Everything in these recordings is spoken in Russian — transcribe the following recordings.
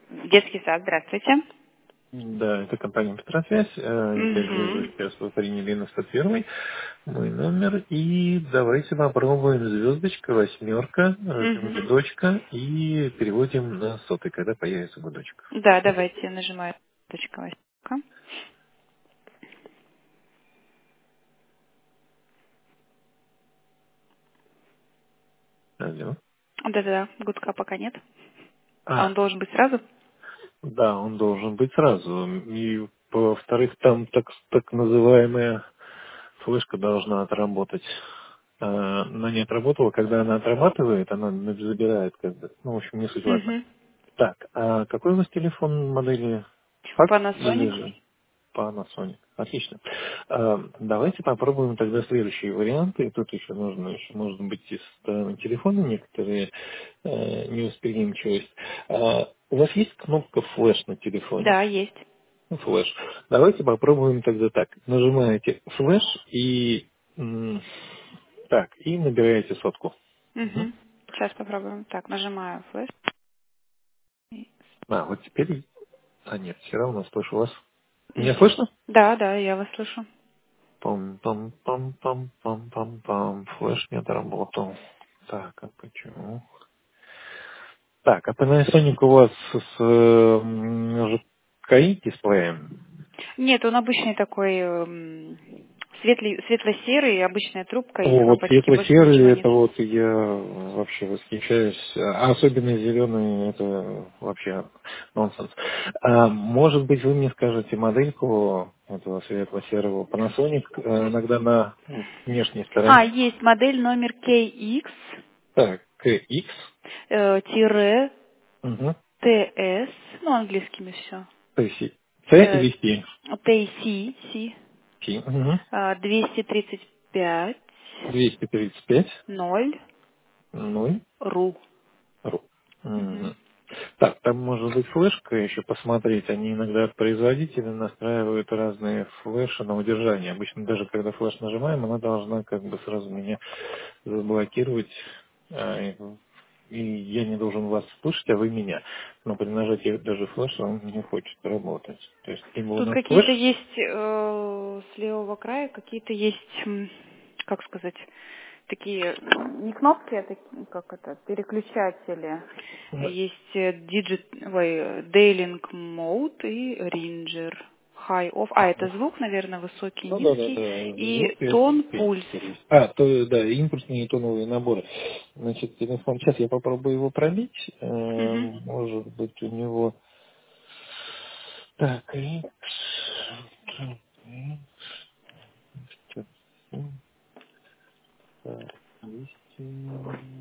Детский сад, здравствуйте. Да, это компания Петросвязь. Я вижу, Угу. сейчас вы приняли на 101 мой номер. И давайте попробуем звездочка, восьмерка, жмем Угу. гудочка и переводим на сотый, когда появится гудочек. Да, давайте нажимаю точка восьмерка. Алло. Да-да-да, гудка пока нет. А он А, должен быть сразу? да, он должен быть сразу. И, во-вторых, там так называемая флешка должна отработать. Она не отработала, когда она отрабатывает, она забирает, как бы. Ну, в общем, не суть важно. Угу. Так, а какой у вас телефон модели? Факс или Panasonic. же Panasonic? Отлично. Давайте попробуем тогда следующие варианты. Тут еще может быть из стороны телефона некоторые невосприимчивость. У вас есть кнопка флеш на телефоне? Да, есть. Ну, флеш. Давайте попробуем тогда так. Нажимаете флеш и так, и набираете сотку. Мгм. Угу. Сейчас попробуем. Так, нажимаю флеш. Вот теперь... нет, все равно слышу вас. Меня Угу. слышно? Да, да, я вас слышу. Пам-пам-пам-пам-пам-пам. Флеш не отработал. Так, а почему? Так, а Panasonic у вас с ЖКИ дисплеем? Нет, он обычный такой светло-серый, обычная трубка, и Вот кнопочки, больше ничего светло-серый, нет. это вот я вообще восхищаюсь. А особенно зеленый, это вообще нонсенс. Может быть, вы мне скажете модельку этого светло-серого Panasonic иногда на внешней А, стороне. есть модель номер KX Так, KX. тире Угу. TS, ну, английскими все. C или C? TC, C, C. Угу. 235, 235, 0, 0, ру. ру. Мгм. Мгм. Так, там может быть флешка еще посмотреть. Они иногда от производителя настраивают разные флеши на удержание. Обычно даже когда флеш нажимаем, она должна как бы сразу меня заблокировать. И я не должен вас слышать, а вы меня. Но при нажатии даже флеша он не хочет работать. То есть либо у Тут нас какие-то флеш. есть с левого края, какие-то есть, как сказать, такие, не кнопки, а такие, как это, переключатели. Есть Daylink Mode и Ringer. High off. А, это звук, наверное, высокий, Ну да, да, низкий. да. И Звук и тон, ассистент пульс. есть. Да, импульсные и тоновые наборы. Значит, телефон, сейчас я попробую его пробить. Мгм. Может быть у него... Так, так, 200...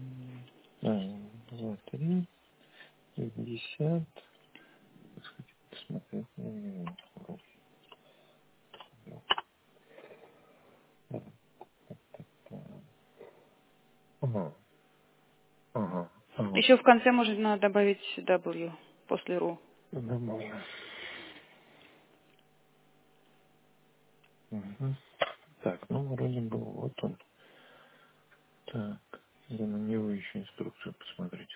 2, 3, 50. Посмотреть. Ага, ага, ага. Еще в конце можно добавить W после ру. Нормально. Мгм. Так, ну вроде бы вот он. Так, я на него еще инструкцию посмотреть.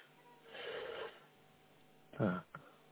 Так.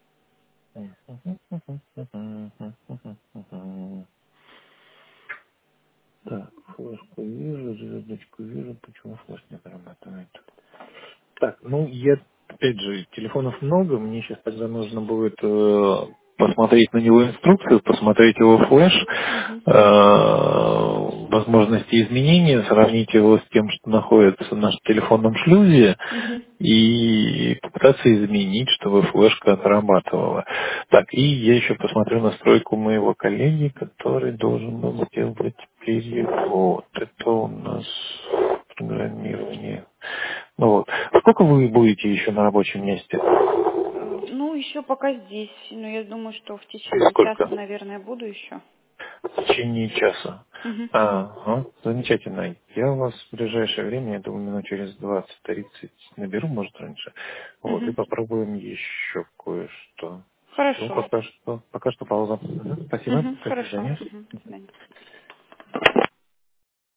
Так, флешку вижу, звездочку вижу, почему флеш не отрабатывает. Так, ну я, опять же, телефонов много, мне сейчас тогда нужно будет посмотреть на него инструкцию, посмотреть его флеш, Мгм. возможности изменения, сравнить его с тем, что находится в нашем телефонном шлюзе, Мгм. и попытаться изменить, чтобы флешка отрабатывала. Так, и я еще посмотрю настройку моего коллеги, который должен был делать перевод. Это у нас программирование. Ну вот. Сколько вы будете еще на рабочем месте? Ну, еще пока здесь. Но я думаю, что в Через течение часа, сколько? наверное, буду еще. В течение часа. Мгм. Ага, замечательно. Я вас в ближайшее время, я думаю, минут через 20-30 наберу, может, раньше. Вот, и Мгм. попробуем еще кое-что. Все, Хорошо. пока что пауза. Мгм. Спасибо. Мгм. До Хорошо. свидания. Мгм. До свидания.